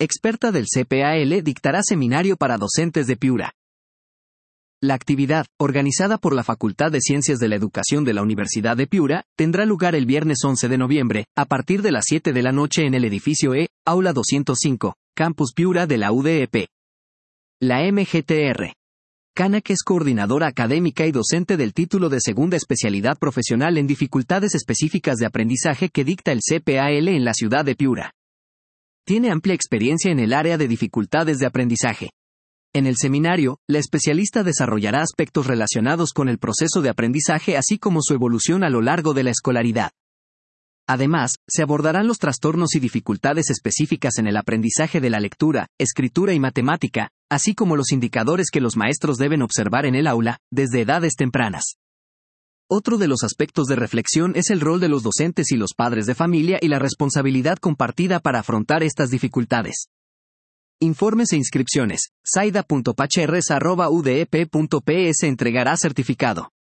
experta del CPAL, dictará seminario para docentes de Piura. La actividad, organizada por la Facultad de Ciencias de la Educación de la Universidad de Piura, tendrá lugar el viernes 11 de noviembre, a partir de las 7 de la noche en el edificio E, Aula 205, Campus Piura de la UDEP. La MGTR. Cana, que es coordinadora académica y docente del título de segunda especialidad profesional en dificultades específicas de aprendizaje que dicta el CPAL en la ciudad de Piura. Tiene amplia experiencia en el área de dificultades de aprendizaje. En el seminario, la especialista desarrollará aspectos relacionados con el proceso de aprendizaje así como su evolución a lo largo de la escolaridad. Además, se abordarán los trastornos y dificultades específicas en el aprendizaje de la lectura, escritura y matemática, así como los indicadores que los maestros deben observar en el aula, desde edades tempranas. Otro de los aspectos de reflexión es el rol de los docentes y los padres de familia y la responsabilidad compartida para afrontar estas dificultades. Informes e inscripciones. saida.pacherres@udep.ps entregará certificado.